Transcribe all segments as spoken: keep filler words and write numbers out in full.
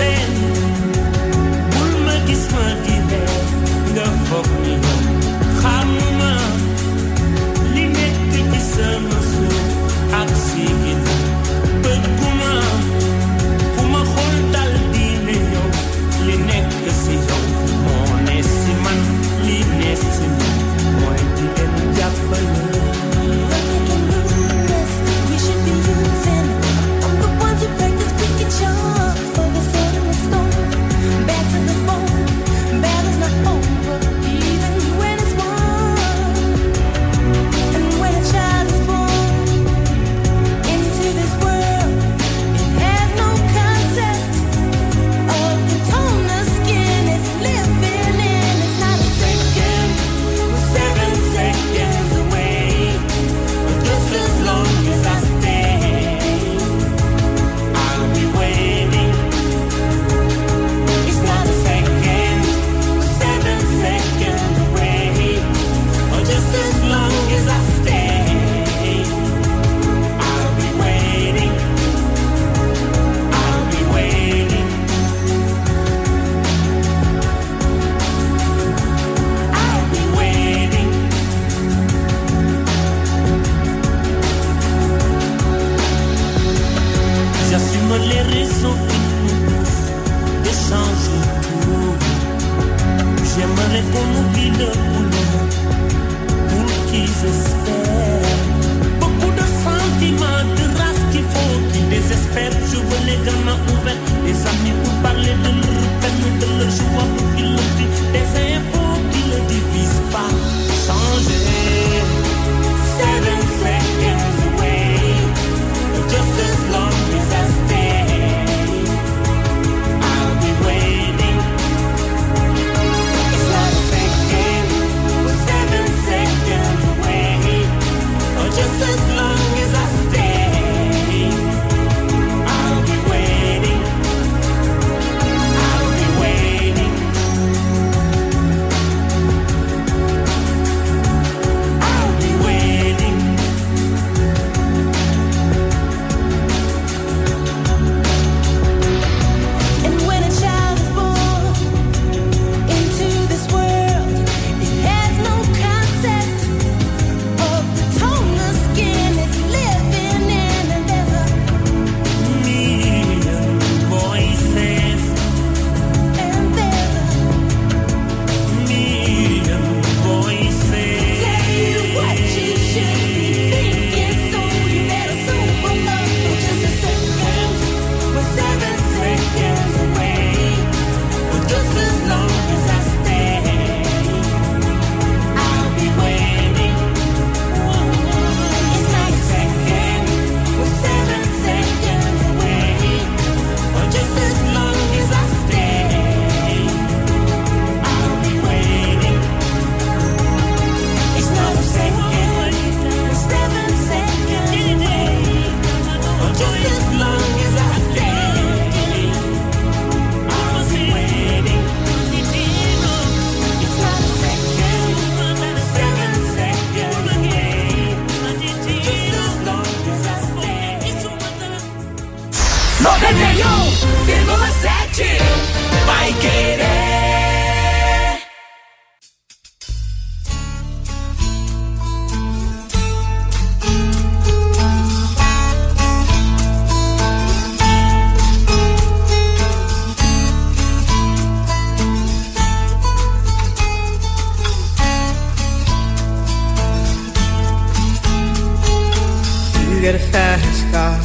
get a fast car.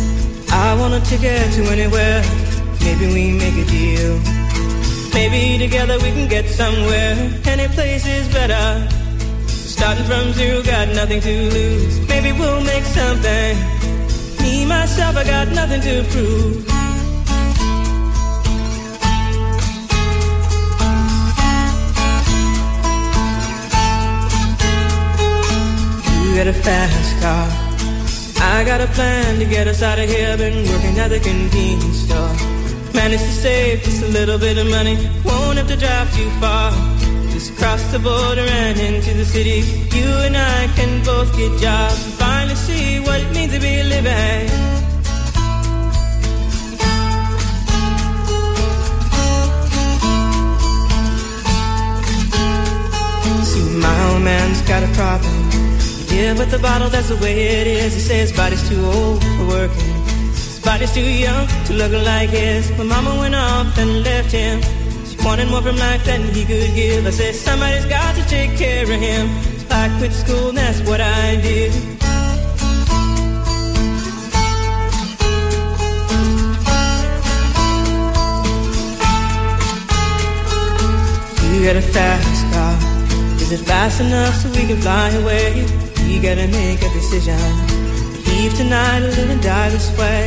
I want a ticket to anywhere. Maybe we make a deal. Maybe together we can get somewhere. Any place is better. Starting from zero, got nothing to lose. Maybe we'll make something. Me, myself, I got nothing to prove. You got a fast car. I got a plan to get us out of here. Been working at the convenience store. Managed to save just a little bit of money. Won't have to drive too far. Just cross the border and into the city. You and I can both get jobs and finally see what it means to be living. that's the way it is. He says his body's too old for working, his body's too young to look like his. But mama went off and left him. She wanted more from life than he could give. I said somebody's got to take care of him. So I quit school and that's what I did. You got a fast car, is it fast enough so we can fly away? You gotta make a decision, leave tonight or live and die this way.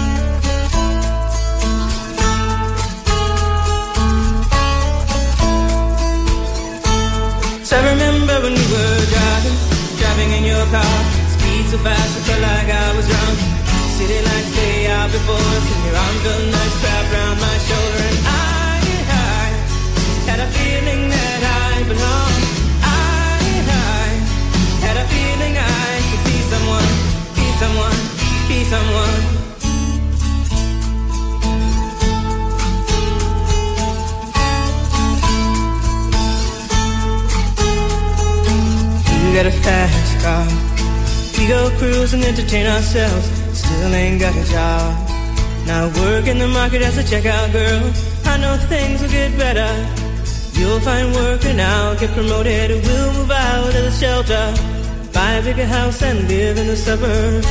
So I remember when we were driving, driving in your car, speed so fast I felt like I was drunk. City lights lay out before us and your arm felt nice wrapped around my shoulder. And I had a feeling that I belonged. I, I had a feeling I could be someone, be someone, be someone. You got a fast car, we go cruise and entertain ourselves. Still ain't got a job. Now work in the market as a checkout girl. I know things will get better. You'll find work and I'll get promoted. We'll move out of the shelter, buy a bigger house and live in the suburbs.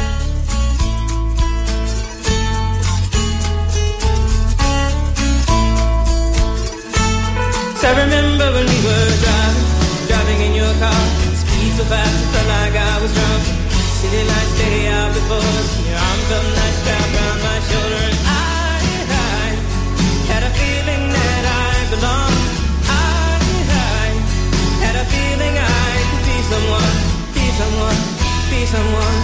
So I remember when we were driving, driving in your car, speed so fast it felt like I was drunk. City lights lay out before us, your arm felt nice wrapped around my shoulder. And I, I had a feeling that I belonged. Had a feeling I could be someone, be someone, be someone.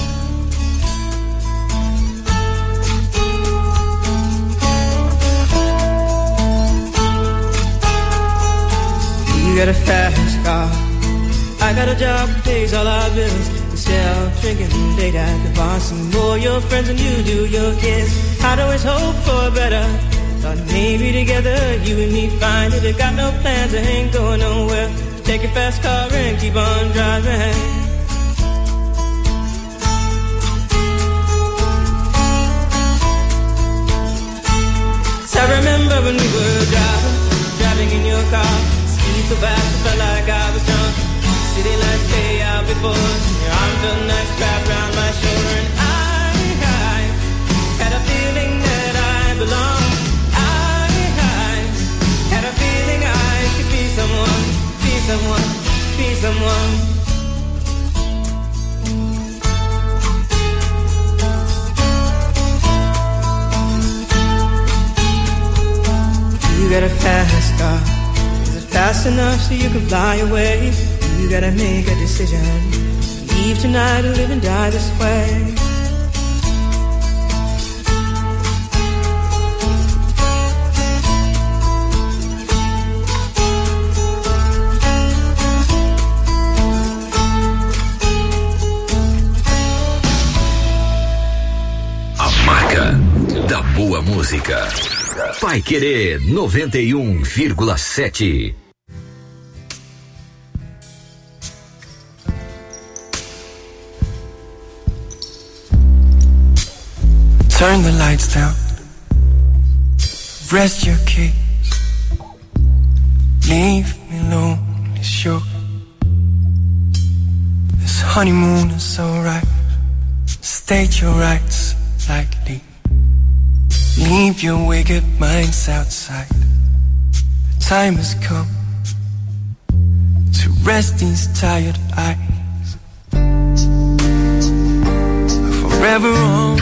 You got a fast car, I got a job that pays all our bills. Instead of drinking late at the bar, see more your friends than you do your kids. I'd always hope for better. Thought maybe together you and me find it. I got no plans, I ain't going nowhere. Take your fast car and keep on driving. So I remember when we were driving, driving in your car, speed so fast I felt like I was drunk. City lights lay out before us, your arm felt nice wrapped around my shoulder. And I, I had a feeling that I belonged. I, I had a feeling I could be someone, be someone, be someone. You got a fast car, is it fast enough so you can fly away? You gotta make a decision, leave tonight or live and die this way. Da boa música. Paiquerê noventa e um vírgula sete. Turn the lights down, rest your case, leave me alone, it's sure. This honeymoon is alright, state your rights lightly. Leave your wicked minds outside. The time has come to rest these tired eyes. Forever on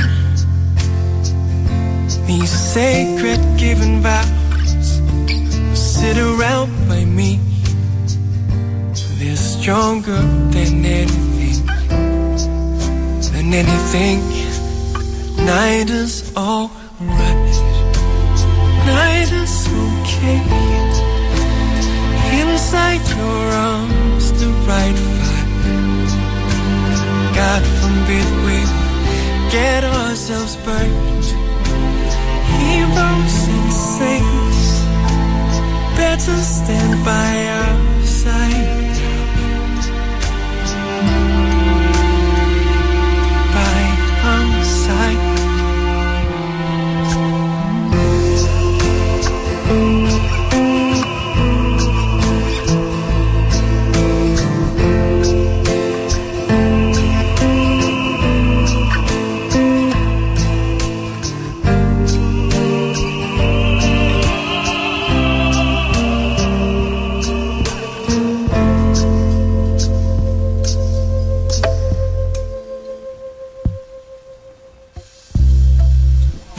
these sacred given vows, sit around by me. They're stronger than anything, than anything. Night is all right, night is okay. Inside your arms, the right fire. God forbid we get ourselves burned. Heroes and saints better stand by our side.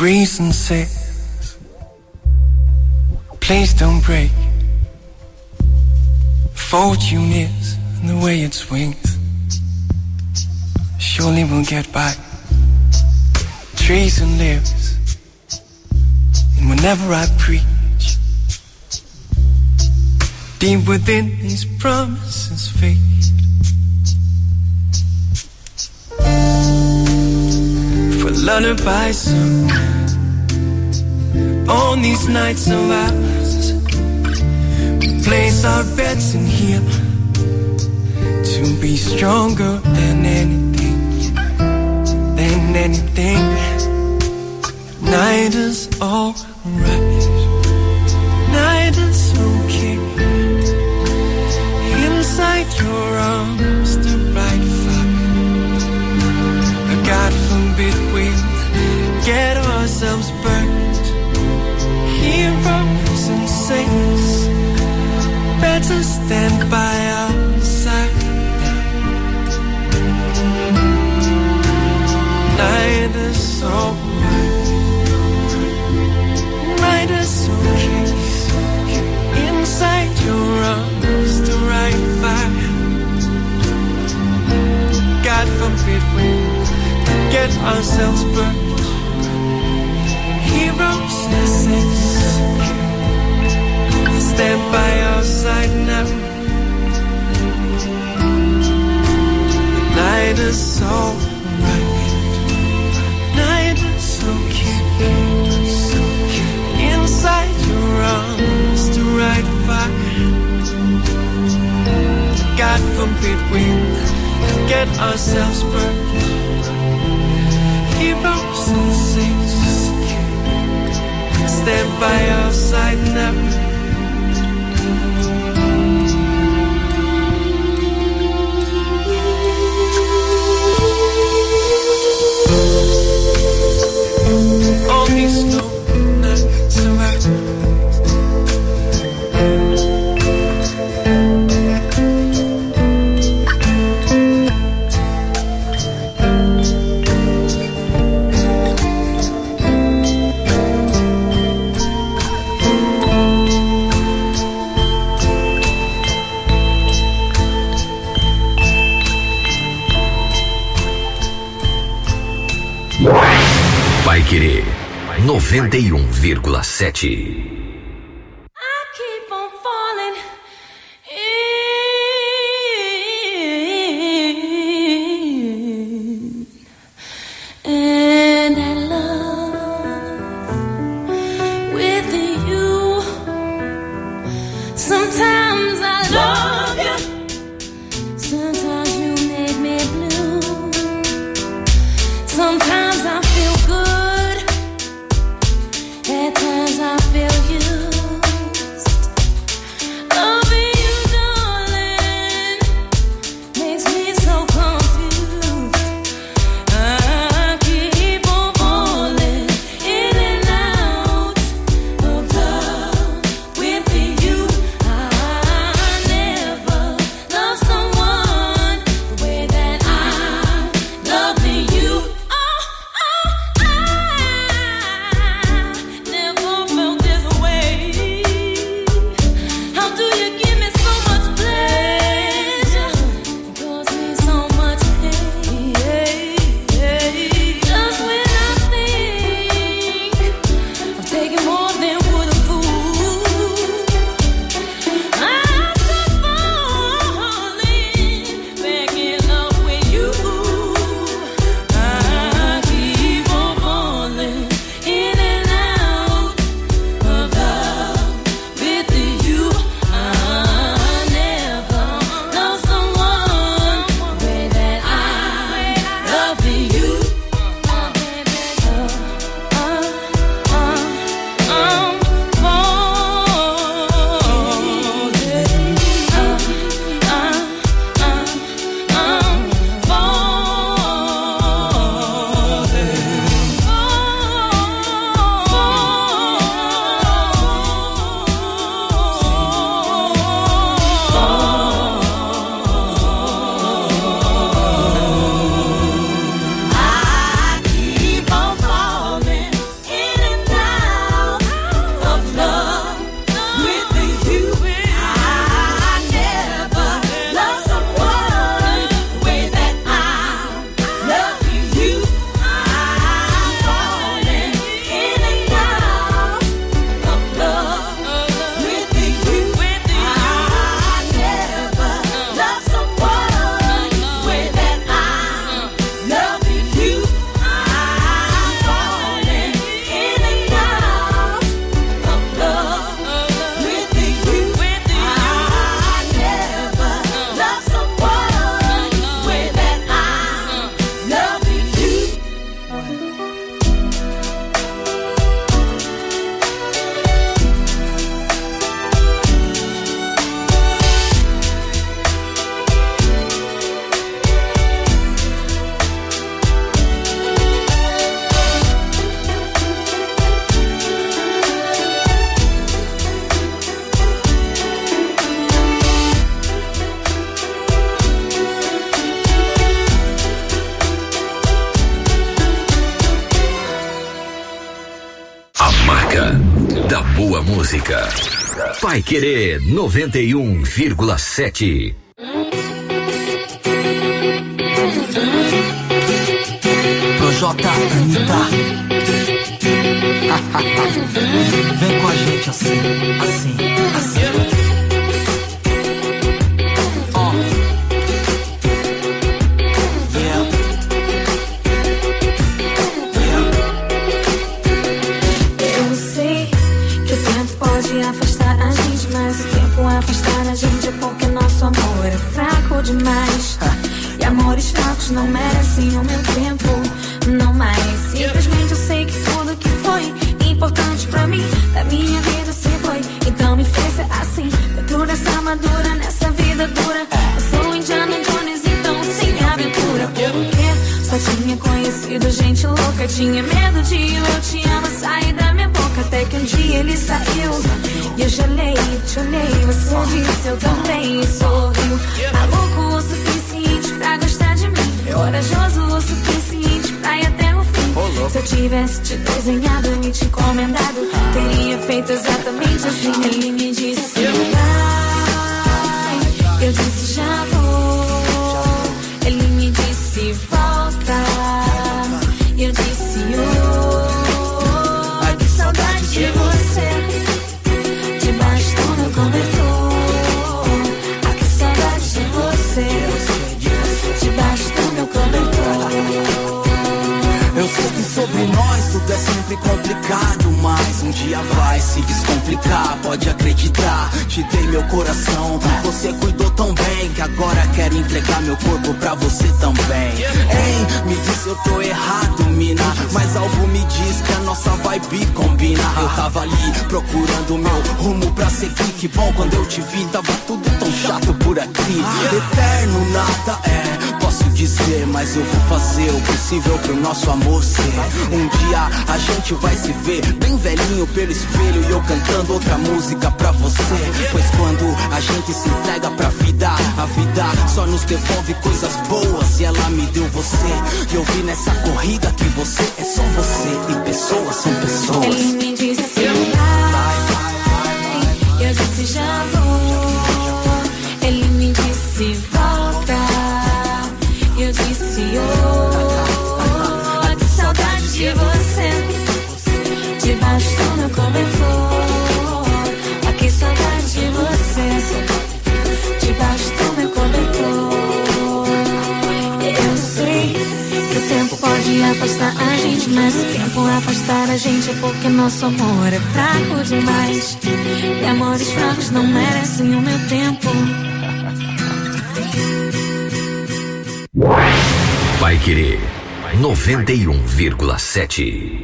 reason says, please don't break. Fortune is the way it swings. Surely we'll get by. Treason lives, and whenever I preach, deep within these promises fade. For lullaby song on these nights of ours, we place our bets in here to be stronger than anything, than anything. Night is alright, night is okay. Inside your arms, the right fire. God forbid we get ourselves burned. Heroes and saints better stand by our side now. Night is alright, night is okay. Inside your arms, the right fire. God forbid we get ourselves burned. Heroes and saints stand by our side now. The night is alright, night is okay. Inside your arms, the right fire. God forbid we get ourselves burned. Heroes and saints stand by our side now. All these snow nights around, Paiquerê noventa e um vírgula sete. Sometimes I feel good, at times I feel you. da boa música. Vai Querer noventa e um vírgula sete. Projota Anitta. Vem com a gente assim, assim, assim. Oh. Yeah. Yeah. Eu sei que o tempo pode afastar a gente, mas o tempo afastar a gente é porque nosso amor é fraco demais. E amores fracos não merecem o meu tempo, não mais. Simplesmente eu sei que tudo que foi importante pra mim, da minha vida se foi. Então me fez ser assim, dentro dessa armadura, nessa vida dura. Eu sou Indiana Jones, então sem aventura. Porque só tinha conhecido gente louca, tinha medo de eu te amo sair da minha boca. Até que um dia ele saiu e eu gelei, te olhei, você disse eu também e sorriu. Maluco o suficiente pra gostar de mim, corajoso o suficiente pra ir até o fim. Se eu tivesse te desenhado e te encomendado, teria feito exatamente assim. Ele me disse vai, eu disse já vou. Ele me disse volta, eu disse oh, que saudade de você, debaixo do meu cobertor. Ah, que saudade de você, debaixo do meu cobertor. Eu sei que sobre nós tudo é sempre complicado, mas um dia vai se descomplicar, pode acreditar. Te dei meu coração, você cuidou tão bem que agora quero entregar meu corpo pra você também. Ei, me diz se eu tô errado, mina, mas algo me diz que a nossa vibe combina. Eu tava ali procurando meu rumo pra seguir, que bom quando eu te vi, tava tudo tão chato por aqui. Eterno nada é, posso dizer, mas eu vou fazer o possível pro nosso amor ser. Um dia a gente vai se ver bem velhinho pelo espelho e eu cantando outra música pra você. Pois quando a gente se entrega pra vida, a vida só nos devolve coisas boas e ela me deu você. E eu vi nessa corrida que você é só você e pessoas são pessoas. Ele me disse vai, eu disse já vou. Ele me disse volta, eu disse oh, que saudade de você, debaixo do meu cobertor. Ah, que saudade de você, debaixo do meu cobertor. Eu sei que o tempo pode afastar a gente, mas o tempo afastar a gente é porque nosso amor é fraco demais. E amores fracos não merecem o meu tempo. Vai Querer noventa e um vírgula sete.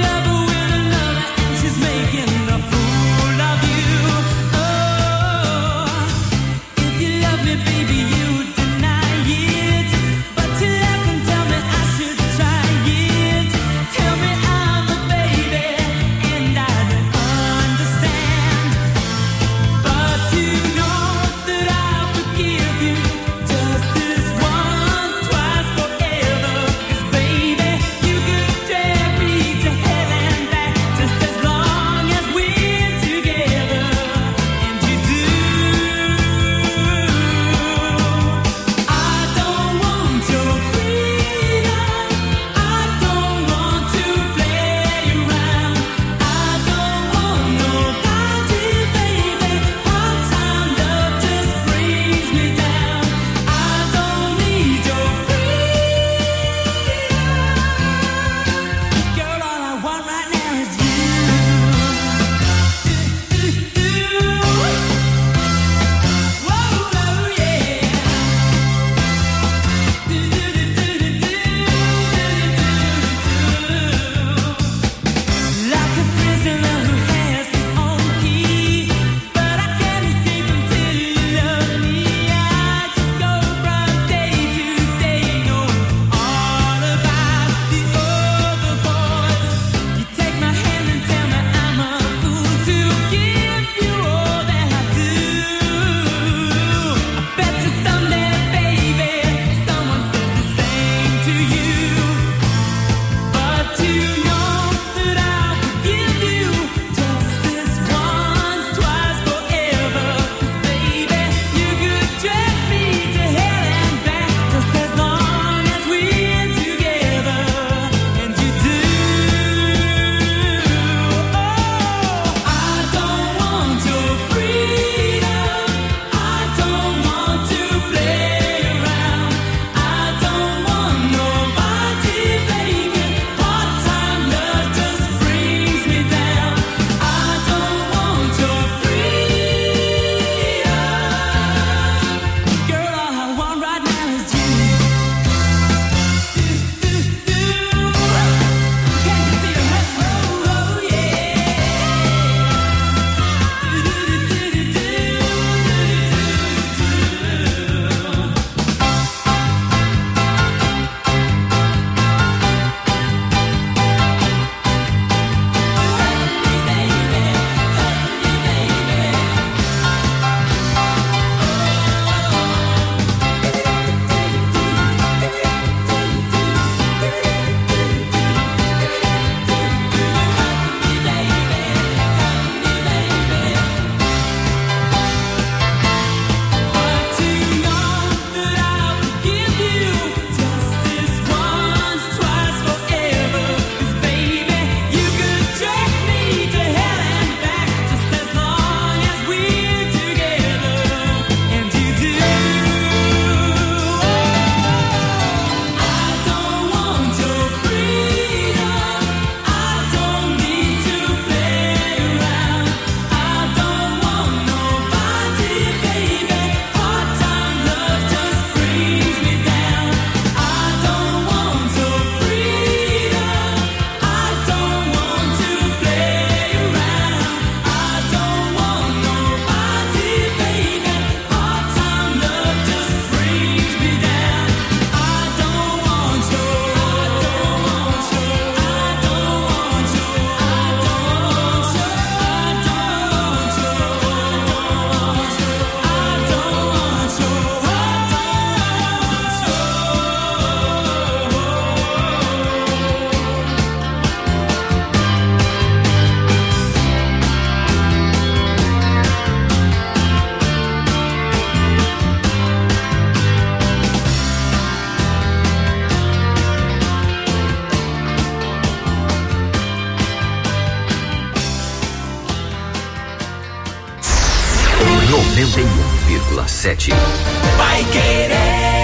Making a fool of you. Oh. vírgula sete. Vai Querer.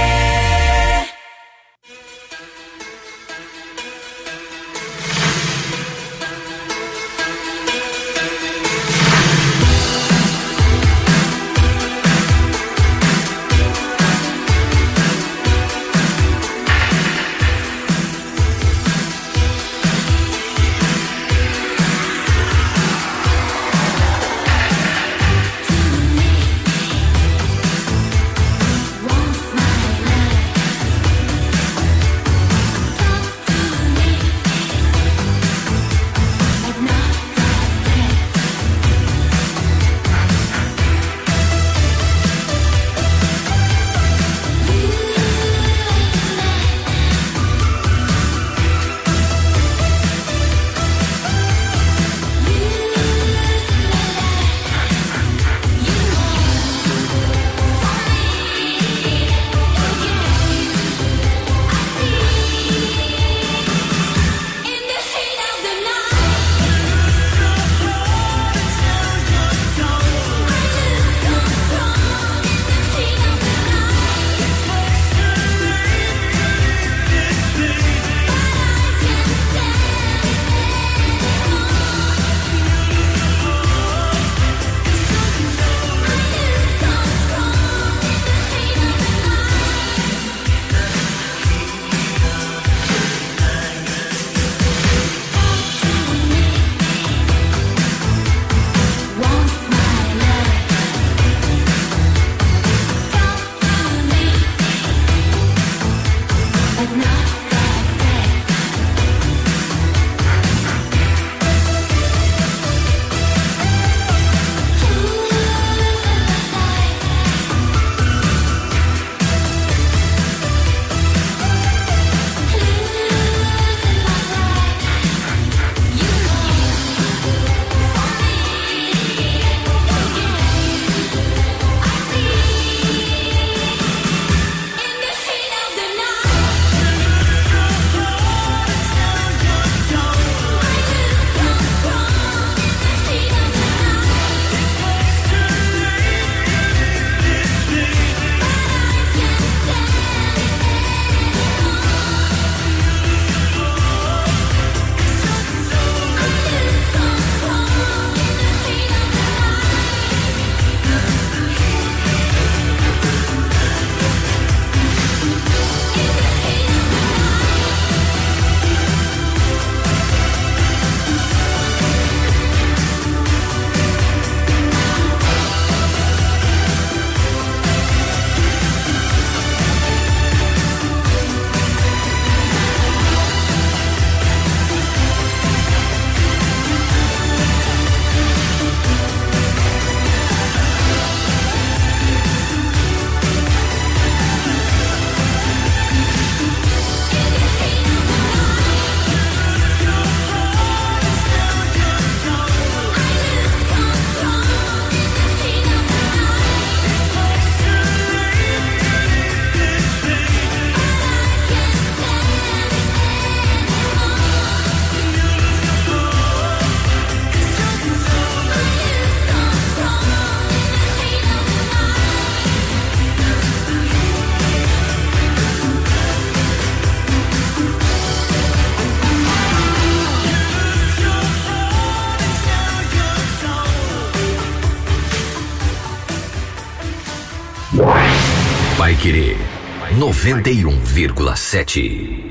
Paiquerê noventa e um vírgula sete.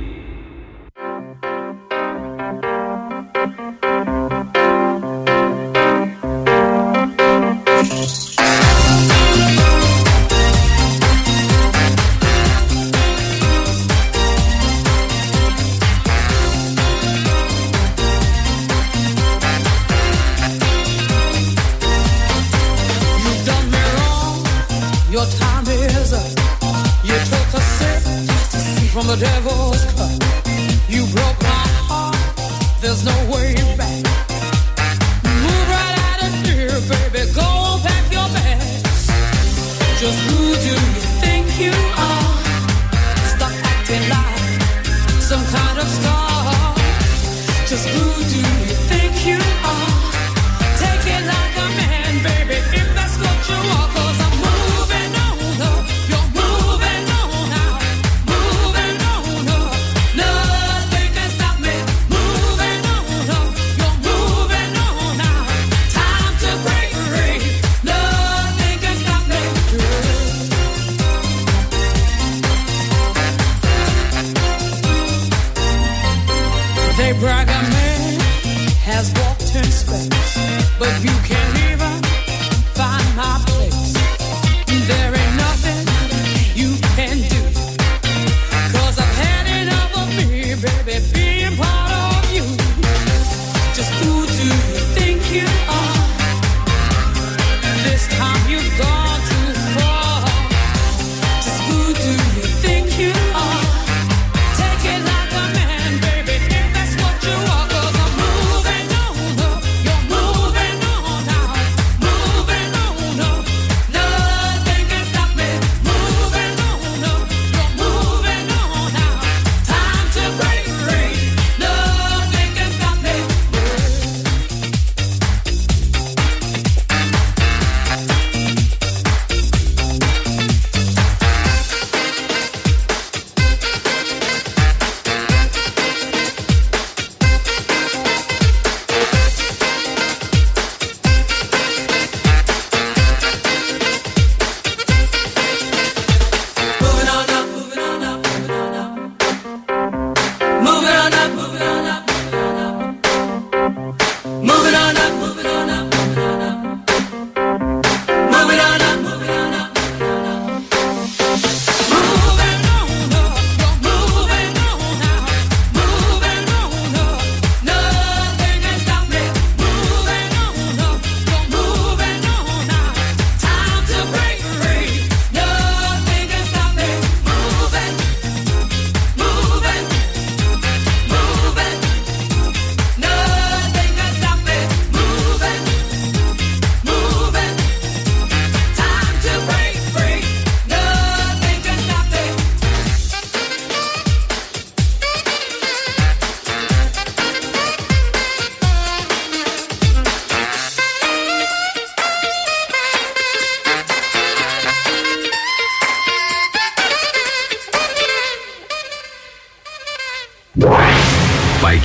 The devil's cut. You broke my heart. There's no way back. Move right out of here, baby. Go pack your bags. Just who do you think you are? Stop acting like some kind of star. Just who do you think you are? Take it like a man, baby. If that's what you are, 'cause I'm moving.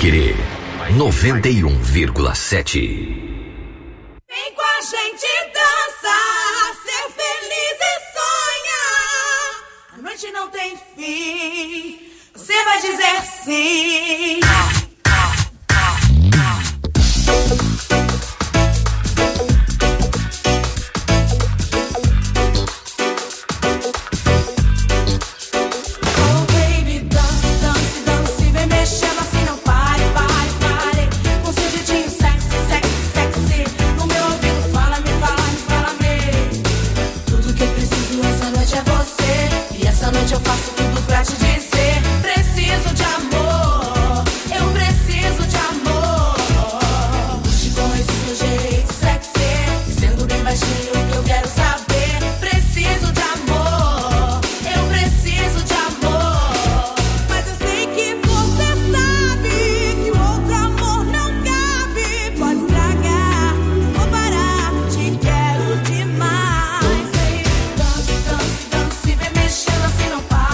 Querer noventa e um vírgula sete. Vem com a gente dançar, ser feliz e sonhar. A noite não tem fim, você vai dizer sim. Eu faço tudo pra te dizer, preciso de amor, eu preciso de amor. Puxe com esse seu jeito sexy, sendo bem baixinho que eu quero saber. Preciso de amor, eu preciso de amor. Mas eu sei que você sabe que o outro amor não cabe. Pode estragar ou parar, te quero demais. Dance, dance, dance, vem mexendo assim.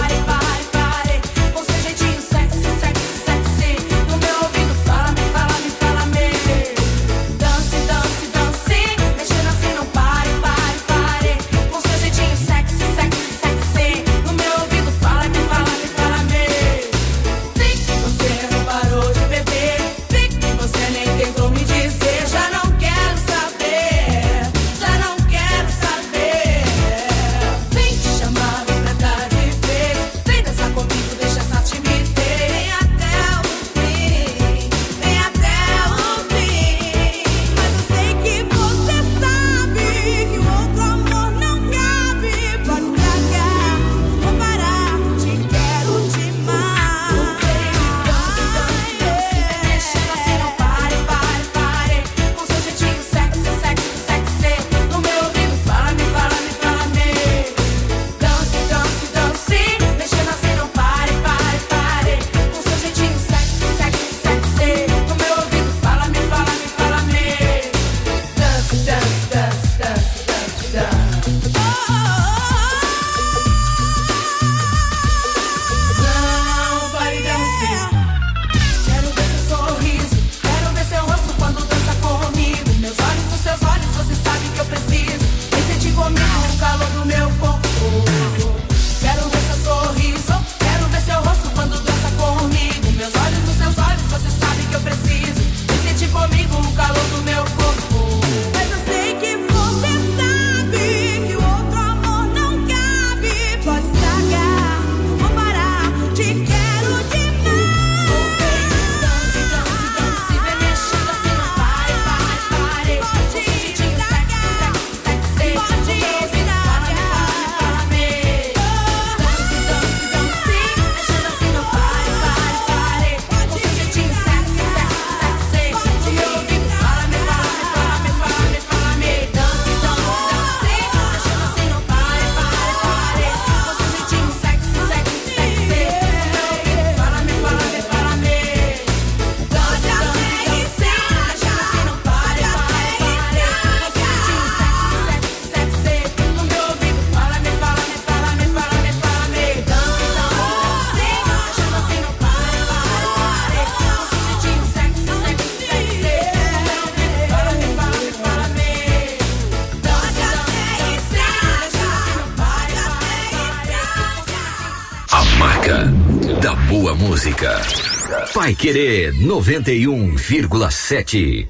Da boa música. Vai Querer noventa e um vírgula sete.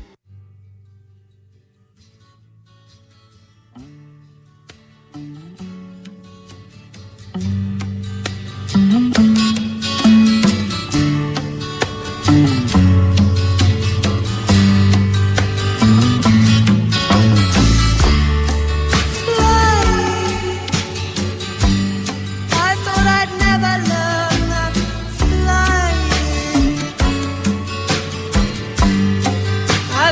I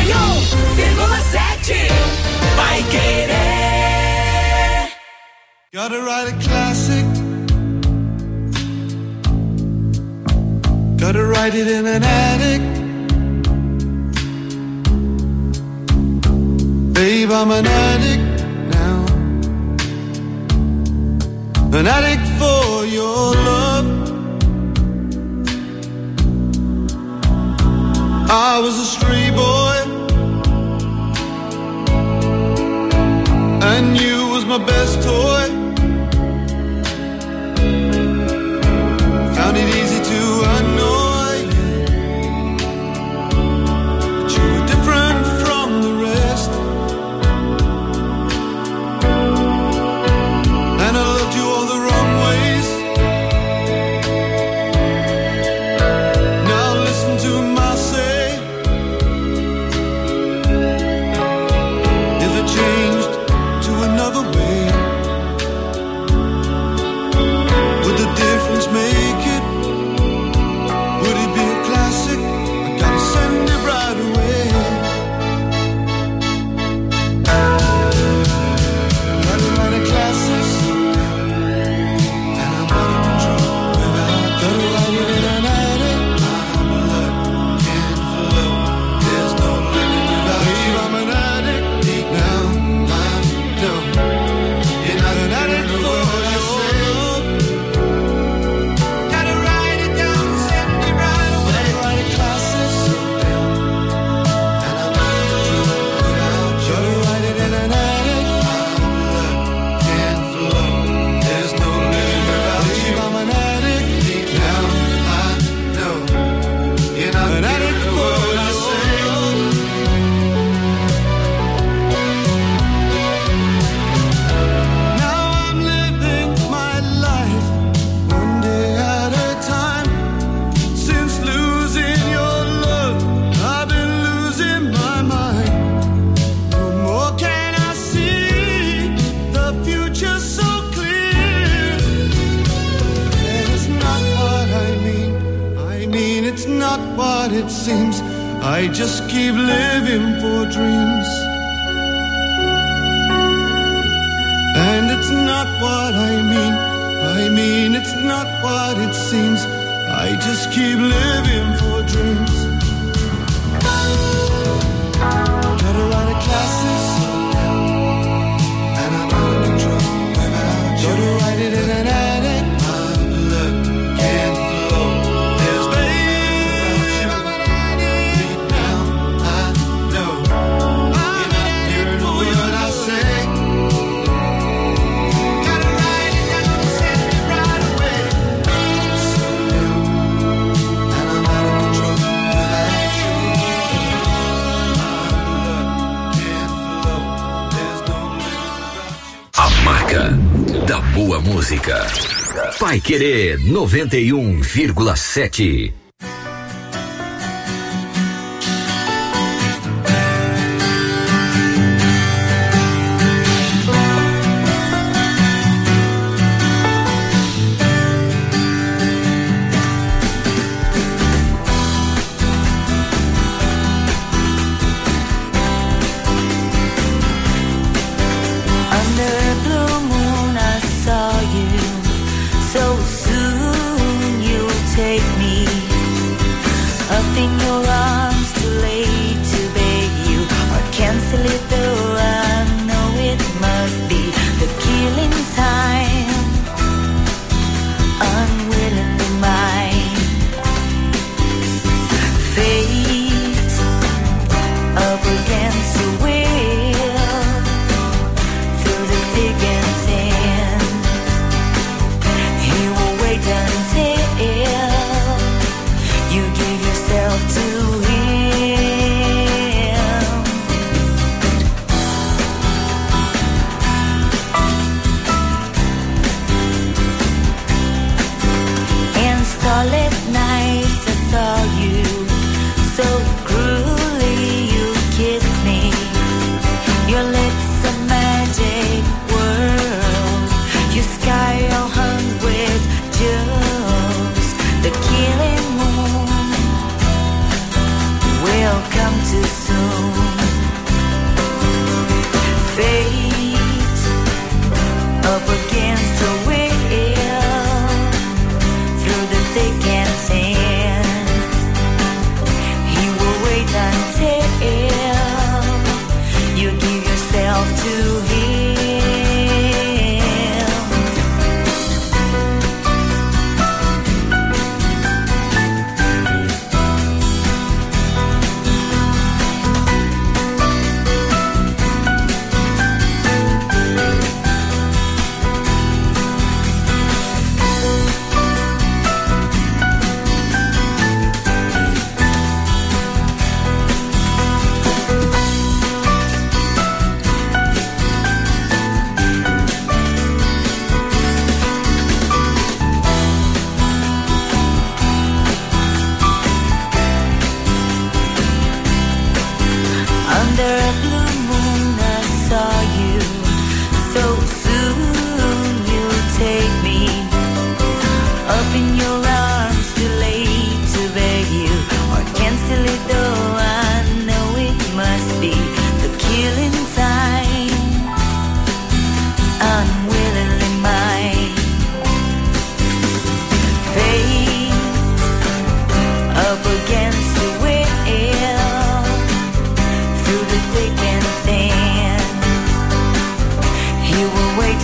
um vírgula sete. Vai Querer. Gotta write a classic. Gotta write it in an attic. Babe, I'm an addict now. An addict for your love. I was a stray boy, and you was my best toy. Found it easy to annoy you, but you were different from the rest. And I loved you all the wrong ways. Now listen to my say. If it changed to another way, would the difference make it? Would it be a classic? I gotta send it right away. Gotta write a classic, and I'm out of control without. Gotta write it in an attic. I'm alert, can't flow. There's no living without you. I'm an addict deep now. I know you're not an addict for your love. Gotta write it down, send it right away. Gotta write a classic, and I'm out of control without you. Gotta write it in an attic. I'm alert, can't flow. There's no living without you. I'm an addict deep now. I know you're not an addict for your love. Now I'm living my life one day at a time. Since losing your love, I've been losing my mind. No more can I see the future so clear. And it's not what I mean. I mean it's not what it seems. I just keep living for dreams. And it's not what I mean. I mean it's not what it seems. I just keep living for dreams. Gotta write a classic, and I'm out of control without you. Gotta write it in an attic. I'm alert, can't flow. There's babe, I'm an addict deep now. I know you're not hearing a word I say. Gotta write it down, send it right away. Slow down, and I'm out of control without you. I'm alert, can't flow. There's no living without you. A marca da boa música. Vai Querer noventa e um vírgula sete. Under a blue moon I saw you. So soon you'll take me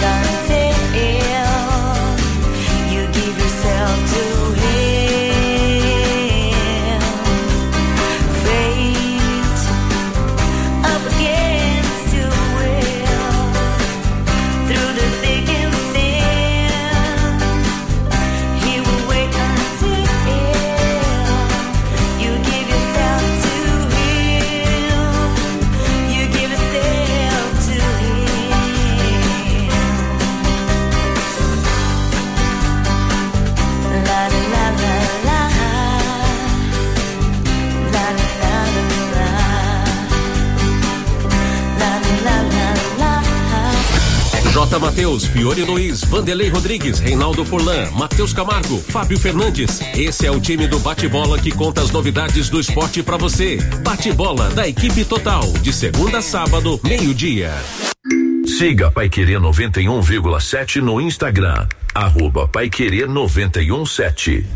J. Matheus, Fiore Luiz, Vanderlei Rodrigues, Reinaldo Furlan, Matheus Camargo, Fábio Fernandes. Esse é o time do Bate-Bola que conta as novidades do esporte pra você. Bate-Bola da equipe total, de segunda a sábado, meio-dia. Siga Paiquerê noventa e um vírgula sete no Instagram, arroba Paiquerê noventa e um sete.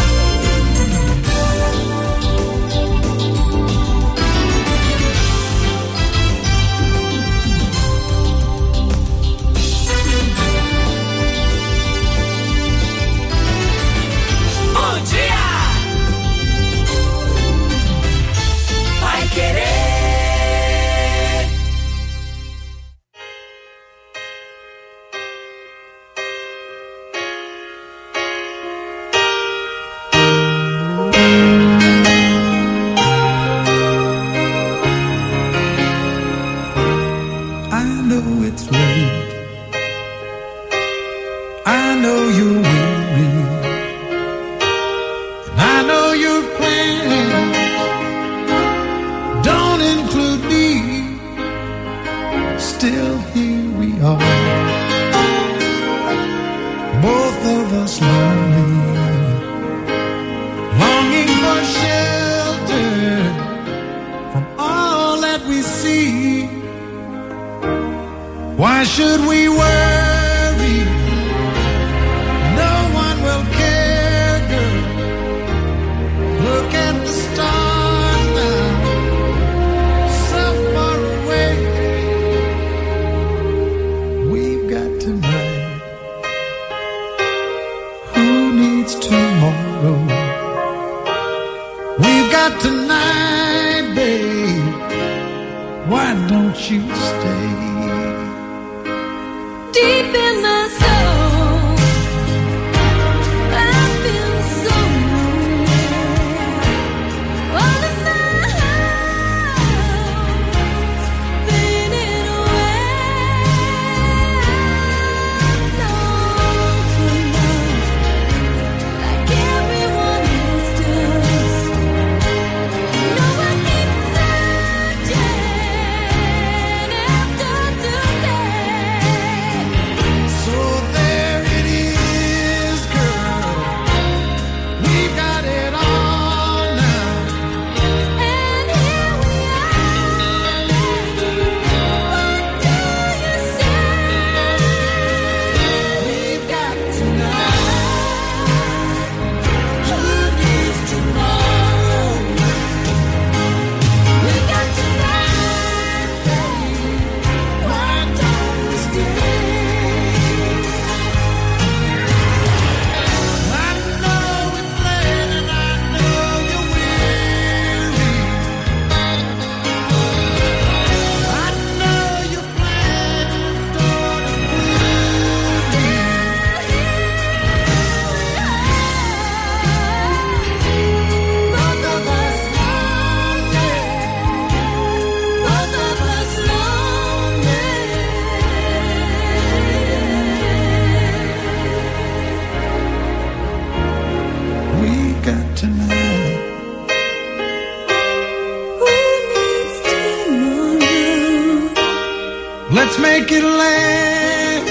Let's make it last.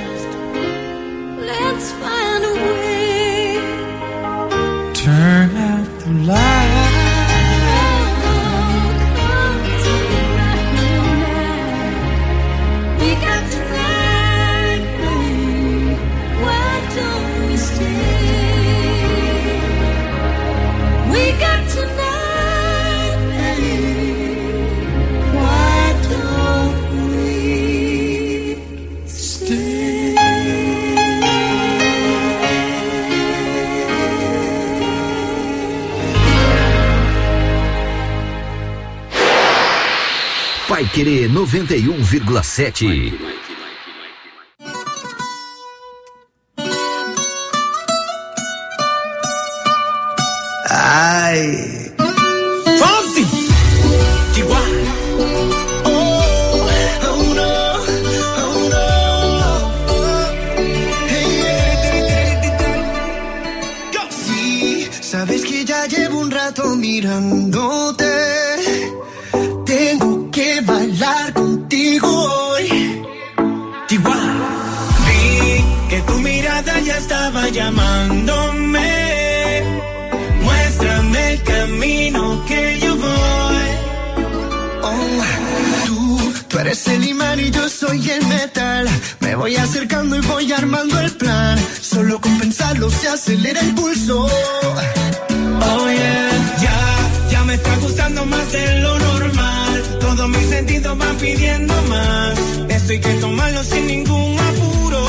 Let's find a way. Turn out the light. Come tonight. We got tonight, babe. Why don't we stay? We got tonight, babe. Why don't we Querer noventa e um vírgula sete. Ay. Fonsi. Chihuahua. Oh, oh no, oh no. Hey, go. Sí, sabes que ya llevo un rato mirándote. Tengo que bailar contigo hoy. Chihuahua. Vi que tu mirada ya estaba llamándome. Muéstrame el camino que yo voy. Oh, tú, tú eres el imán y yo soy el metal. Me voy acercando y voy armando el plan. Solo con pensarlo se acelera el pulso. Oh yeah, ya, ya me está gustando más de lo normal. Todos mis sentidos van pidiendo más. Esto hay que tomarlo sin ningún apuro.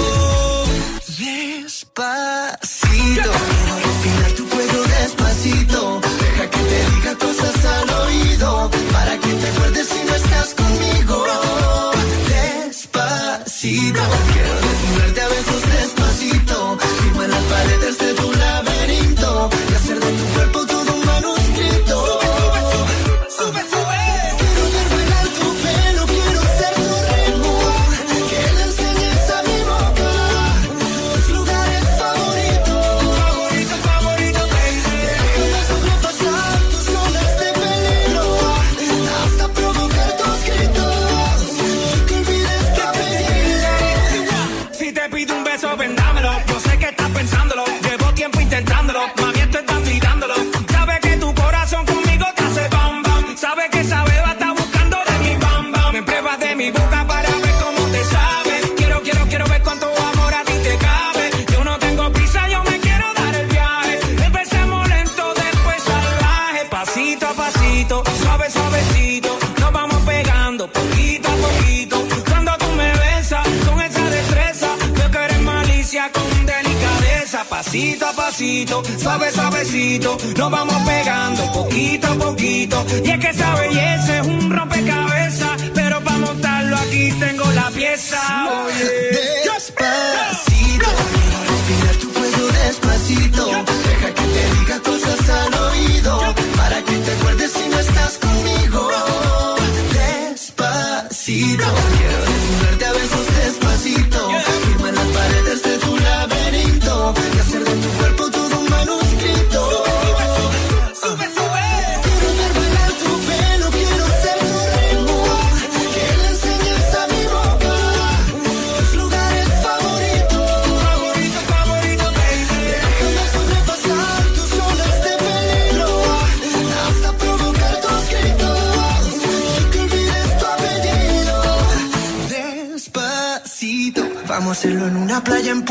Despacito, quiero respirar tu fuego despacito. Deja que te diga cosas al oído, para que te acuerdes si no estás conmigo. Despacito, quiero desnudarte a besos despacito. Firma en las paredes de tu laberinto y hacer de tu cuerpo todo un manuscrito. Sube, sube, sube, sube. Quiero ver bailar tu pelo, quiero ser tu ritmo. Que le enseñes a mi boca tus lugares favoritos. Favorito, favorito, baby. Déjame sobrepasar tus zonas de peligro hasta provocar tus gritos. Que olvides tu apellido. Si te pido un beso, vendámelo. Yo sé que estás pensándolo. Llevo tiempo intentándolo. Mami, esto estás tirándolo. Sabes que tu corazón conmigo te hace bam bam. Sabes que esa beba está buscando de mi bam bam. Me pruebas de mi boca para ver cómo te sabe. Quiero, quiero, quiero ver cuánto amor a ti te cabe. Yo no tengo prisa, yo me quiero dar el viaje. Empecemos lento, después salvaje. Pasito a pasito, suave, suavecito. Nos vamos pegando poquito a poquito. Cuando tú me besas con esa destreza, veo que eres malicia con delicadeza. Pasito a pasito, suave, suavecito. Nos vamos pegando poquito a poquito. Y es que esa belleza es un rompecabezas, pero para montarlo aquí tengo la pieza. Oye, despacito, quiero respirar tu fuego despacito. Deja que te diga cosas al oído, para que te acuerdes si no estás conmigo. Despacito, quiero desnudarte a besos despacito. Firma en las paredes de tu laberinto y hacer de tu cuerpo todo un manuscrito. Sube, sube. Quiero ver bailar tu pelo, quiero ser tu ritmo. Que le enseñes a mi boca tus lugares favoritos. Favorito, favorito, baby. Déjame sobrepasar tus zonas de peligro hasta provocar tus gritos. Que olvides tu apellido. Despacito, vamos a hacerlo en una playa en